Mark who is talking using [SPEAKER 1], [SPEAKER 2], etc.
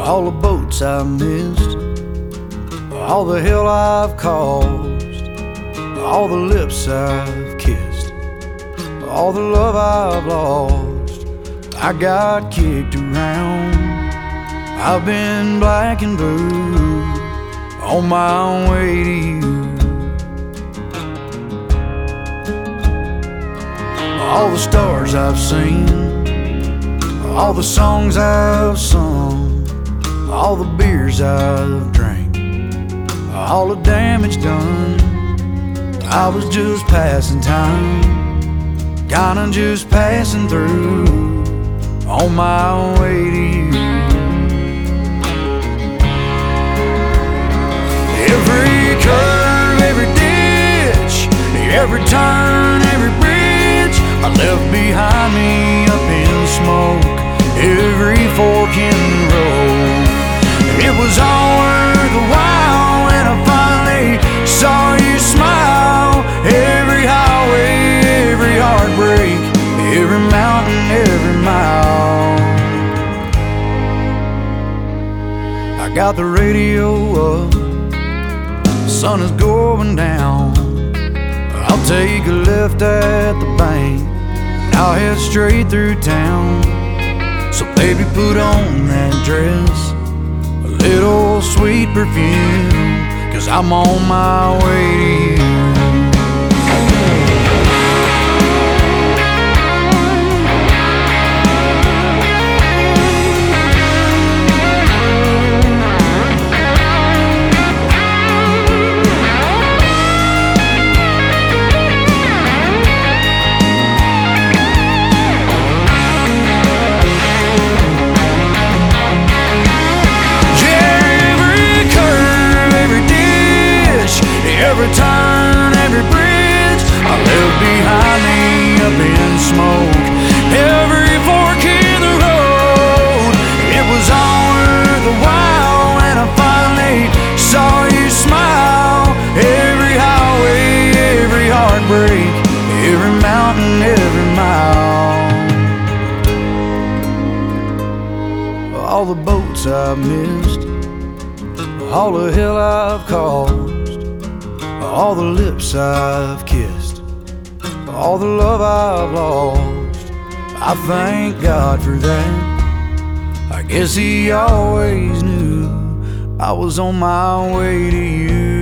[SPEAKER 1] all the boats I've missed, all the hell I've caused, all the lips I've kissed, all the love I've lost. I got kicked around, I've been black and blue on my way to you. All the stars I've seen, all the songs I've sung, all the beers I've drank, all the damage done. I was just passing time, kinda just passing through on my way to you. Every curve, every ditch, every turn, every bridge I left behind me up in smoke, every fork in the road. It was all worth the while when I finally saw you smile. Every highway, every heartbreak, every mountain, every mile. I got the radio up, the sun is going down. I'll take a left at the bank, I'll head straight through town. So baby, put on that dress, a little sweet perfume, 'cause I'm on my way to you. Every turn, every bridge I left behind me up in smoke, every fork in the road. It was all worth the while when I finally saw you smile. Every highway, every heartbreak, every mountain, every mile. All the boats I've missed, all the hell I've caused, all the lips I've kissed, all the love I've lost. I thank God for that. I guess He always knew I was on my way to you.